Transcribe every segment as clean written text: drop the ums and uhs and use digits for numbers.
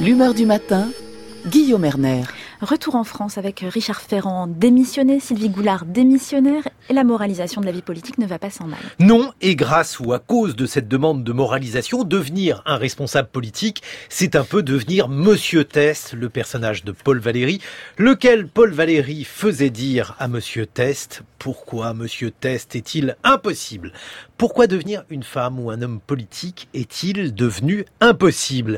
L'humeur du matin, Guillaume Erner. Retour en France avec Richard Ferrand démissionné, Sylvie Goulard démissionnaire, et la moralisation de la vie politique ne va pas sans mal. Non, et grâce ou à cause de cette demande de moralisation, devenir un responsable politique, c'est un peu devenir Monsieur Test, le personnage de Paul Valéry, lequel Paul Valéry faisait dire à Monsieur Test: pourquoi Monsieur Test est-il impossible ? Pourquoi devenir une femme ou un homme politique est-il devenu impossible ?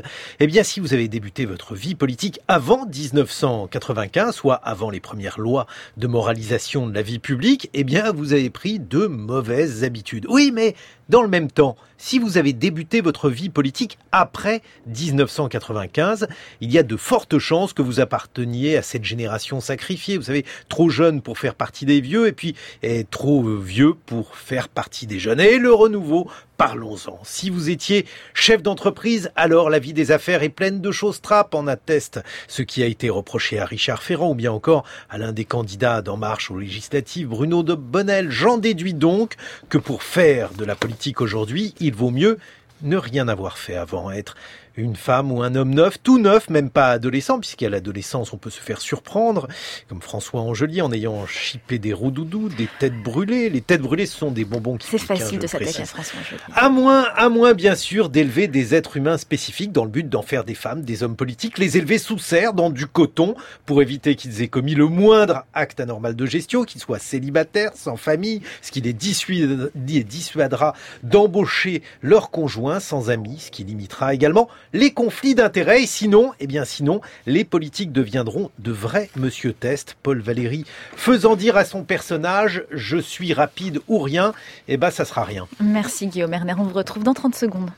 Eh bien, si vous avez débuté votre vie politique avant 1995, soit avant les premières lois de moralisation de la vie publique, eh bien, vous avez pris de mauvaises habitudes. Oui, mais dans le même temps, si vous avez débuté votre vie politique après 1995, il y a de fortes chances que vous apparteniez à cette génération sacrifiée. Vous savez, trop jeune pour faire partie des vieux et puis trop vieux pour faire partie des jeunes. Et le renouveau, parlons-en. Si vous étiez chef d'entreprise, alors la vie des affaires est pleine de choses trappes, en atteste ce qui a été reproché à Richard Ferrand ou bien encore à l'un des candidats d'En Marche aux législatives, Bruno de Bonnel. J'en déduis donc que pour faire de la politique aujourd'hui, il vaut mieux ne rien avoir fait avant, être une femme ou un homme neuf, tout neuf, même pas adolescent, puisqu'à l'adolescence on peut se faire surprendre, comme François Angely en ayant chippé des roux-doudous, des têtes brûlées. Les têtes brûlées, ce sont des bonbons qui piquent. C'est facile de s'attaquer à François Angely. À moins bien sûr d'élever des êtres humains spécifiques dans le but d'en faire des femmes, des hommes politiques, les élever sous serre dans du coton pour éviter qu'ils aient commis le moindre acte anormal de gestion, qu'ils soient célibataires, sans famille, ce qui les dissuadera d'embaucher leur conjoint sans amis, ce qui limitera également les conflits d'intérêts. Et sinon, les politiques deviendront de vrais Monsieur Test. Paul Valéry faisant dire à son personnage: je suis rapide ou rien, ça sera rien. Merci Guillaume Erner, on vous retrouve dans 30 secondes.